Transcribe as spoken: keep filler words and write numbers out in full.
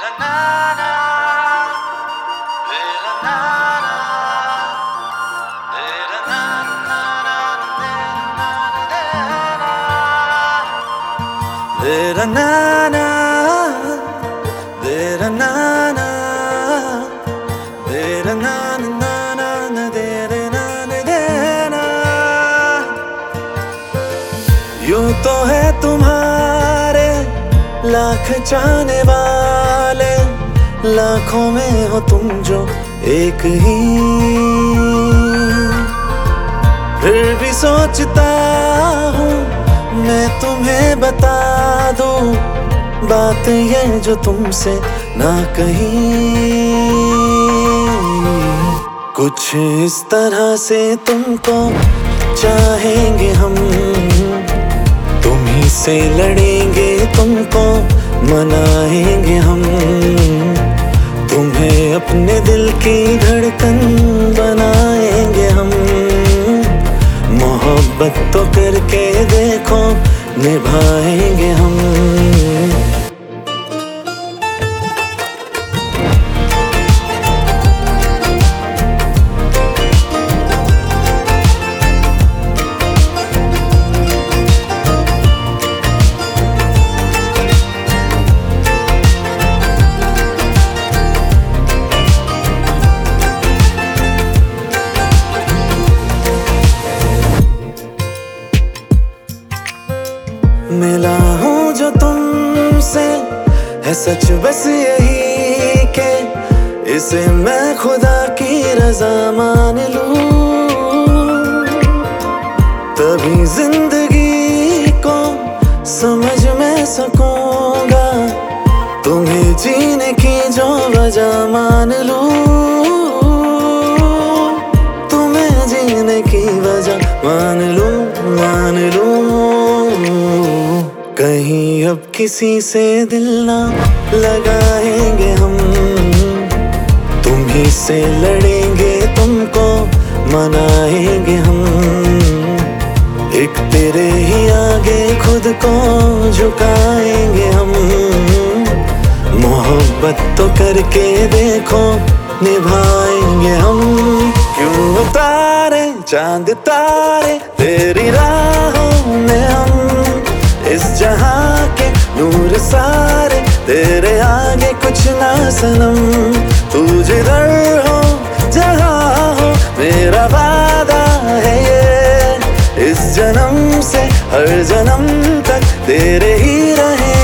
Dera na na, dera na na, dera na na na na, dera na na dera. यूं तो है तुम्हारे लाख चाहने वाले, लाखों में हो तुम जो एक ही। फिर भी सोचता हूँ मैं तुम्हें बता दूं बात ये जो तुमसे ना कही। कुछ इस तरह से तुमको चाहेंगे हम, तुम्हीं से लड़ेंगे तुमको मनाएंगे हम। तुम्हें अपने दिल की धड़कन बनाएंगे हम। मोहब्बत तो करके देखो निभाएंगे हम। मिला हूँ जो तुमसे है सच बस यही के इसे मैं खुदा की रजा मान लूं। तभी जिंदगी को समझ में सकूंगा, तुम्हें जीने की जो वजह मान लूं। तुम्हें जीने की वजह मान लूं, मान लूं। कहीं अब किसी से दिल ना लगाएंगे हम, तुम्हीं से लड़ेंगे तुमको मनाएंगे हम। एक तेरे ही आगे खुद को झुकाएंगे हम। मोहब्बत तो करके देखो निभाएंगे हम। क्यों उतारे चांद तारे तेरी राहों में हम, इस जहां के नूर सारे तेरे आगे कुछ ना सनम। तू जिधर हो जहां हो मेरा वादा है ये, इस जन्म से हर जन्म तक तेरे ही रहे